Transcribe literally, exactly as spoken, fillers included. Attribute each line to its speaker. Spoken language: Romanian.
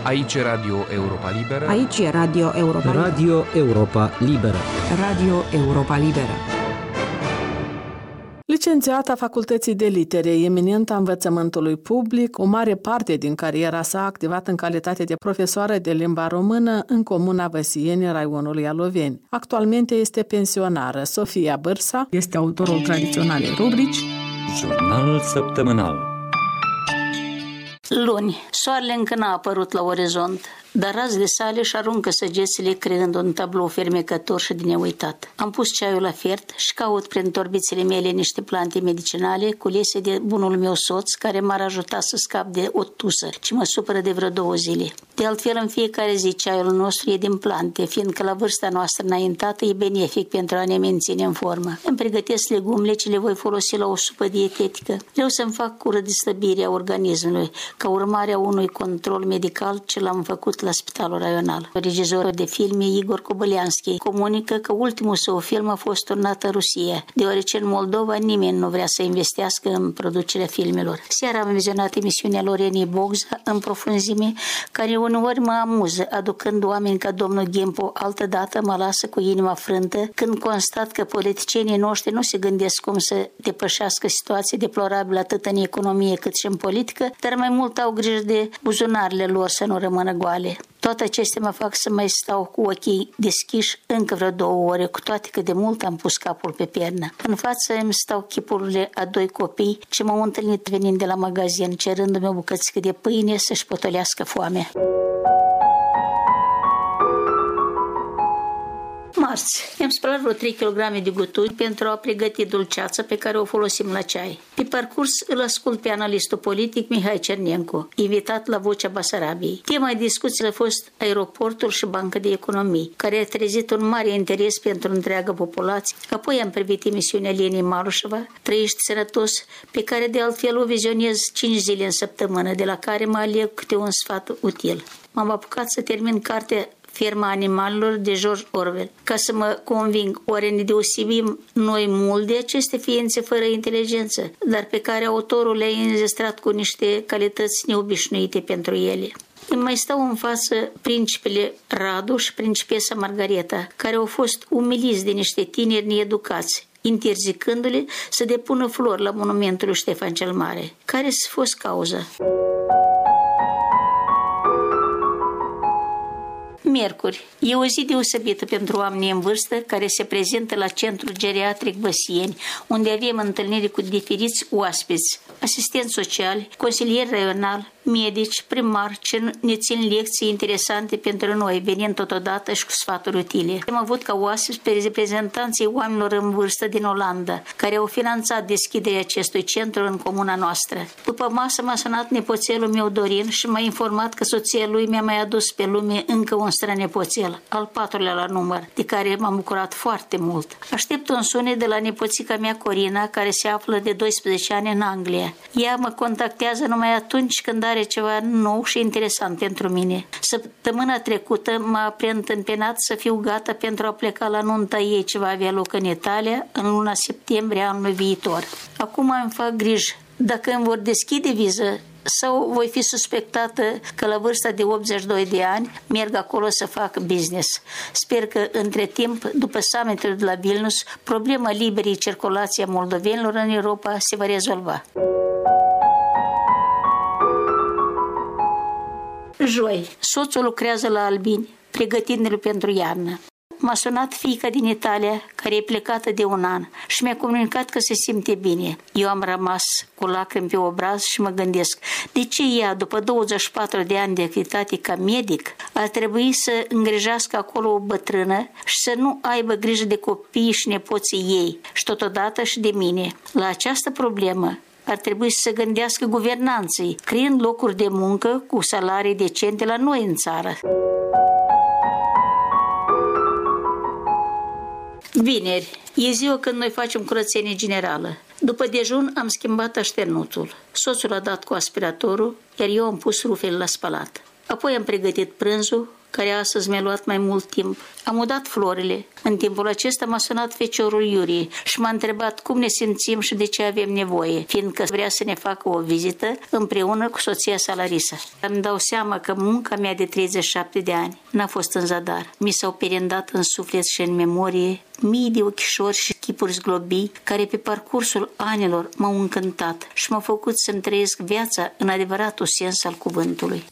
Speaker 1: Aici e Radio Europa Liberă.
Speaker 2: Aici e Radio Europa Liberă.
Speaker 3: Radio Europa Liberă.
Speaker 2: Radio Europa Liberă.
Speaker 4: Licențiată a Facultății de Litere, eminentă a învățământului public, o mare parte din cariera sa a activat în calitate de profesoară de limba română în comuna Văsieni, raionul Ialoveni. Actualmente este pensionară. Sofia Bârsa este autorul tradiționalei rubrici
Speaker 5: Jurnal săptămânal.
Speaker 6: Luni, soarele încă n-a apărut la orizont, dar razele sale își aruncă săgețile creând un tablou fermecător și de neuitat. Am pus ceaiul la fiert și caut prin torbițele mele niște plante medicinale culese de bunul meu soț, care m-ar ajuta să scap de o tusă, ce mă supără de vreo două zile. De altfel, în fiecare zi ceaiul nostru e din plante, fiindcă la vârsta noastră înaintată e benefic pentru a ne menține în formă. Îmi pregătesc legumele ce le voi folosi la o supă dietetică. Vreau să-mi fac cură de slăbire a organismului, ca urmare a unui control medical ce l-am făcut la Spitalul Raional. Regizorul de filme Igor Kobălianski comunică că ultimul său film a fost turnat în Rusia, deoarece în Moldova nimeni nu vrea să investească în producerea filmelor. Seara am vizionat emisiunea Lorenei Bogza în profunzime, care uneori mă amuză, aducând oameni ca domnul Ghimpo. Altădată mă lasă cu inima frântă când constat că politicienii noștri nu se gândesc cum să depășească situații deplorabile atât în economie cât și în politică, dar mai mult au grijă de buzunarele lor să nu rămână goale. Toate acestea mă fac să mai stau cu ochii deschiși încă vreo două ore, cu toate că de mult am pus capul pe pernă. În față îmi stau chipurile a doi copii ce m-au întâlnit venind de la magazin, cerându-mi o bucățică de pâine să-și potolească foamea. Marți, am spălat vreo trei kilograme de guturi pentru a pregăti dulceața pe care o folosim la ceai. Pe parcurs îl ascult pe analistul politic Mihai Cernencu, invitat la Vocea Basarabiei. Tema discuției a fost aeroportul și banca de economii, care a trezit un mare interes pentru întreaga populație. Apoi am privit emisiunea Lenei Malușeva, Trăiești sănătos, pe care de altfel o vizionez cinci zile în săptămână, de la care mă aleg câte un sfat util. M-am apucat să termin cartea Ferma animalelor de George Orwell, ca să mă conving, oare ne deosebim noi mult de aceste ființe fără inteligență, dar pe care autorul le-a înzestrat cu niște calități neobișnuite pentru ele. Îmi mai stau în față principele Radu și principesa Margareta, care au fost umiliți de niște tineri needucați, interzicându-le să depună flori la monumentul lui Ștefan cel Mare. Care s-a fost cauza? Miercuri. E o zi deosebită pentru oamenii în vârstă care se prezintă la Centrul Geriatric Văsieni, unde avem întâlniri cu diferiți oaspeți, asistenți sociali, consilieri raionali, medici, primari, ce ne țin lecții interesante pentru noi, venind totodată și cu sfaturi utile. Am avut ca oaspeți pe reprezentanții oamenilor în vârstă din Olanda, care au finanțat deschiderea acestui centru în comuna noastră. După masă m-a sunat nepoțelul meu Dorin și m-a informat că soția lui mi-a mai adus pe lume încă un strănepoțel, al patrulea la număr, de care m-am bucurat foarte mult. Aștept un sunet de la nepoțica mea Corina, care se află de doisprezece ani în Anglia. Ea mă contactează numai atunci când are ceva nou și interesant pentru mine. Săptămâna trecută m-a preîntâmpinat să fiu gata pentru a pleca la nunta ei ce va avea loc în Italia în luna septembrie anului viitor. Acum îmi fac griji dacă îmi vor deschide viză sau voi fi suspectată că la vârsta de optzeci și doi de ani merg acolo să fac business. Sper că între timp, după summitul de la Vilnius, problema liberei circulației a moldovenilor în Europa se va rezolva. Joi, soțul lucrează la Albini, pregătindu-l pentru iarnă. M-a sunat fiica din Italia, care e plecată de un an și mi-a comunicat că se simte bine. Eu am rămas cu lacrimi pe obraz și mă gândesc, de ce ea, după douăzeci și patru de ani de activitate ca medic, ar trebui să îngrijească acolo o bătrână și să nu aibă grijă de copiii și nepoții ei și totodată și de mine. La această problemă ar trebui să se gândească guvernanții, creând locuri de muncă cu salarii decente la noi în țară. Vineri, e ziua când noi facem curățenie generală. După dejun am schimbat așternuțul. Soțul a dat cu aspiratorul, iar eu am pus rufele la spălat. Apoi am pregătit prânzul, care astăzi mi-a luat mai mult timp. Am udat florile. În timpul acesta m-a sunat feciorul Iurie și m-a întrebat cum ne simțim și de ce avem nevoie, fiindcă vrea să ne facă o vizită împreună cu soția sa Larisa. Îmi dau seama că munca mea de treizeci și șapte de ani n-a fost în zadar. Mi s-au perindat în suflet și în memorie mii de ochișori și chipuri zglobii care pe parcursul anilor m-au încântat și m-au făcut să-mi trăiesc viața în adevăratul sens al cuvântului.